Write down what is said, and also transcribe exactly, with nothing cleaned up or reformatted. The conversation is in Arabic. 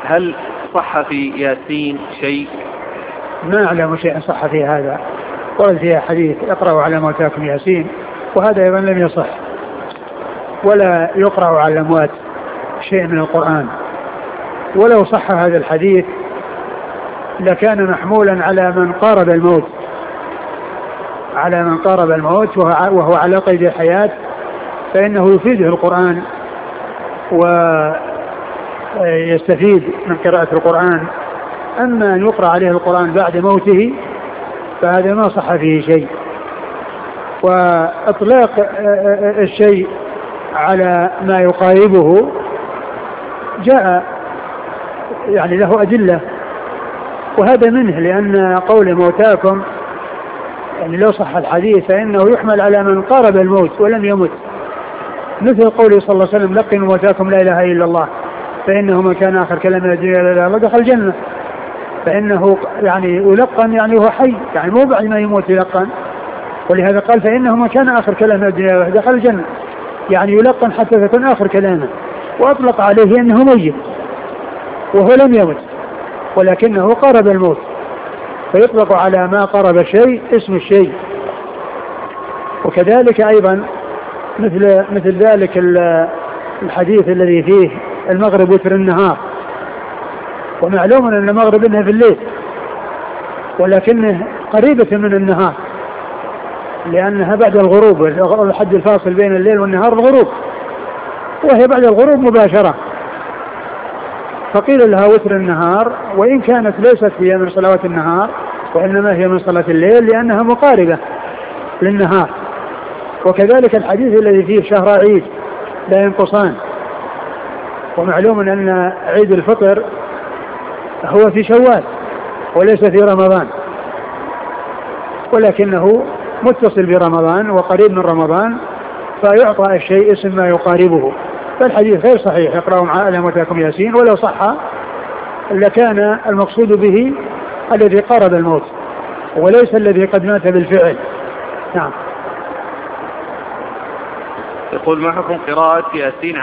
هل صح في ياسين شيء؟ ما أعلم شيء صح في هذا، ورد فيها حديث اقرأوا على موتاكم ياسين، وهذا أيضا لم يصح. ولا يقرأ على الأموات شيء من القرآن. ولو صح هذا الحديث لكان محمولا على من قارب الموت، على من قارب الموت وهو على قيد الحياة، فإنه يفيده القرآن ويستفيد من قراءة القرآن. أما أن يقرأ عليه القرآن بعد موته فهذا ما صح فيه شيء. وإطلاق الشيء على ما يقاربه جاء يعني له أدلة، وهذا منه، لأن قول موتاكم يعني لو صح الحديث فإنه يحمل على من قارب الموت ولم يمت، مثل قوله صلى الله عليه وسلم لقنوا موتاكم لا إله إلا الله فإنه من كان آخر كلام الدنيا لا إله إلا الله دخل الجنة. فإنه يعني يلقن يعني هو حي، يعني مو بعد ما يموت يلقن، ولهذا قال فإنه من كان آخر كلام الدنيا دخل الجنة، يعني يلقن حتى تكون آخر كلامه. وأطلق عليه أنه ميت وهو لم يمت ولكنه قرب الموت، فيطلق على ما قرب شيء اسم الشيء. وكذلك أيضا مثل مثل ذلك الحديث الذي فيه المغرب وتر النهار، ومعلوم أن المغرب إنها في الليل ولكنه قريبة من النهار لأنها بعد الغروب، الحد الفاصل بين الليل والنهار الغروب، وهي بعد الغروب مباشرة، فقيل لها وتر النهار، وإن كانت ليست هي من صلوات النهار وإنما هي من صلاة الليل لأنها مقاربة للنهار. وكذلك الحديث الذي فيه شهر عيد لا ينقصان، ومعلوم أن عيد الفطر هو في شوال وليس في رمضان، ولكنه متصل برمضان وقريب من رمضان، فيعطى الشيء اسم ما يقاربه. فالحديث غير صحيح اقرأوا على موتاكم ياسين، ولو صح لكان المقصود به الذي قارب الموت وليس الذي قد مات بالفعل. نعم. يقول ما حكم قراءة ياسين